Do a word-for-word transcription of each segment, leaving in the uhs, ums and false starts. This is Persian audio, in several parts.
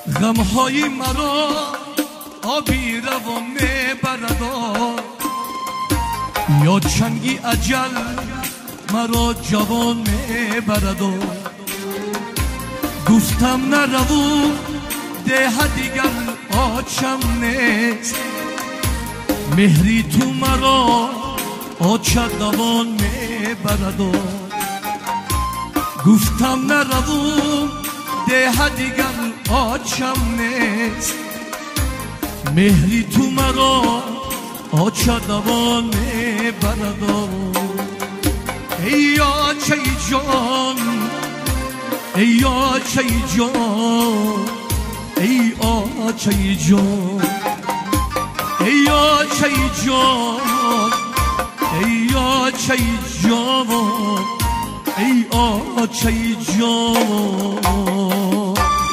غمهای مرا آبی روان میبرد، یا چنگی اجل مرا جوان میبرد. گفتم نروم ده دیگر آچم نیست، مهری تو مرا آچه دوان میبرد. گفتم نروم ده دیگر آچم نیست، مهری تو مرا آچه دوان میبرد. ای آچه جان، ای آچه جان، ای آچه جان، ای آچه جان، ای آچه جان، ای آچه جان.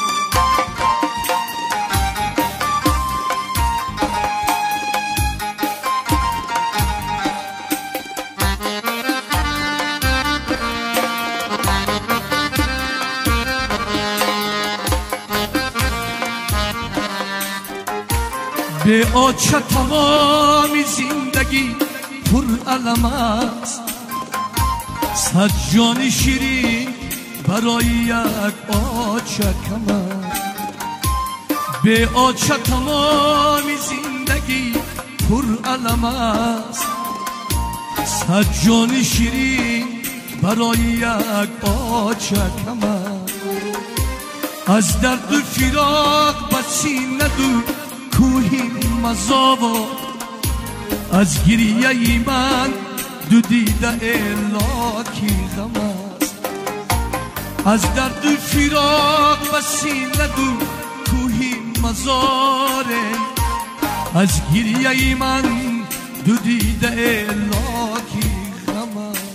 به آچه تمامی زندگی پر علم است، صد جان شیرین برای یک آچه کم است. به آچه تمامی زندگی پر علم است، صد جان شیرین برای یک آچه کم است. از درد و فراق بسی ندو کوهی مزاوا، از گریه ای من دو دیده الاکی غم است. از درد و فراق بسی ندو کوهی مزاره، از گریه ای من دو دیده الاکی غم است.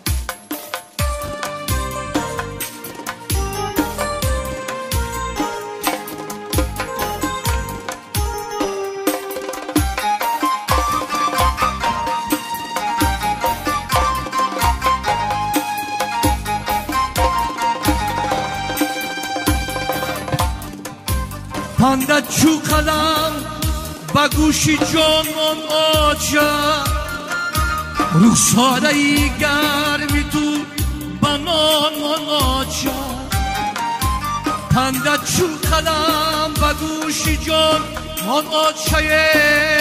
پندت چو قلم با گوشی جانان آچه، رخساره ای گرمی تو بنان آچه. پندت چو قلم با گوشی جانان آچه،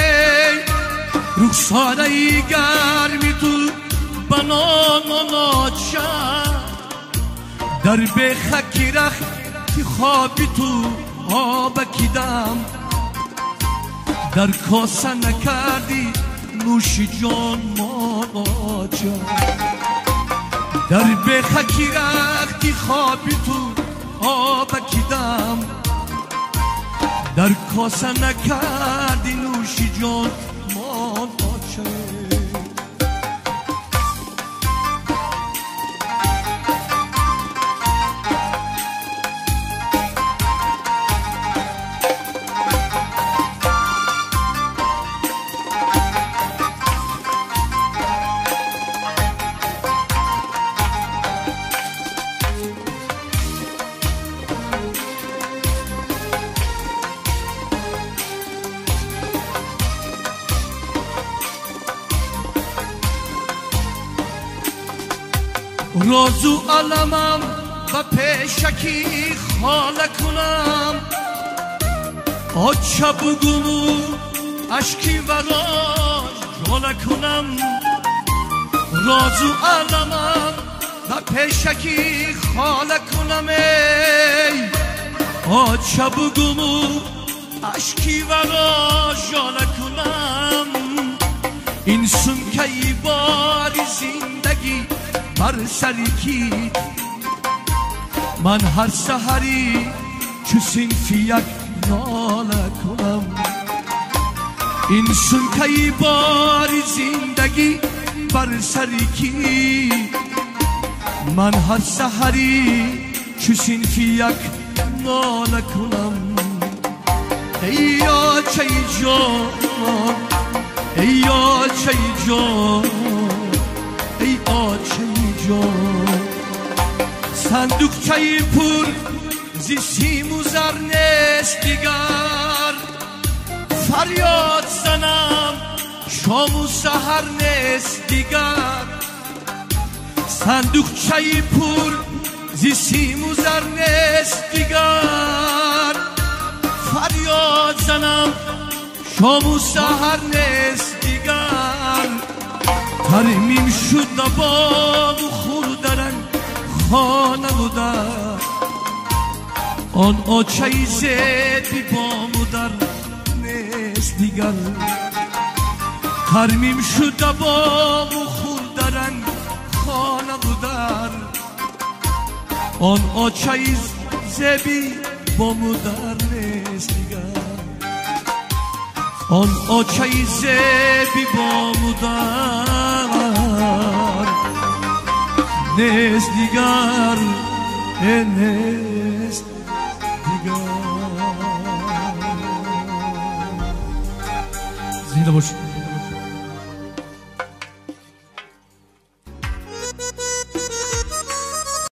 رخساره ای گرمی تو بنان آچه. در به خکی رختی خوابی تو آب کدام، در کاسه نکردی نوش جان ماچه. در بخکی رختی خوابی تو آب کدام، در کاسه نکردی نوش جان ماچه. رازو علمم و پیشکی خاله کنم، آچه بگمو اشکی وراج جاله کنم. رازو علمم و پیشکی خاله کنم، ای آچه بگمو اشکی وراج جاله کنم. این سنکه ای باری زندگی بر سری کی، من هر سحری چو صنفی یک ناله کنم. این سنکه باری زندگی بر سری کی، من هر سحری چو صنفی یک ناله کنم. ای آچه جان، ای آچه جان، ای آچه جان. صندوقچه پر زی سیم و زر نیست دیگر فریاد زنم شام و سحر نیست دیگر صندوقچه پول زی سیم و زر نیست دیگر فریاد زنم شام و سحر نیست دیگر ترمیم شد باغ و خوردن خانه و در آن آچه زد بی بام و در نیست دیگر ترمیم شد باغ و خوردن خانه و در آن آچه زد بی بام و در نیست دیگر آن آچه زد بی بام و در نیست دیگر نیست دیگر زنده باشید.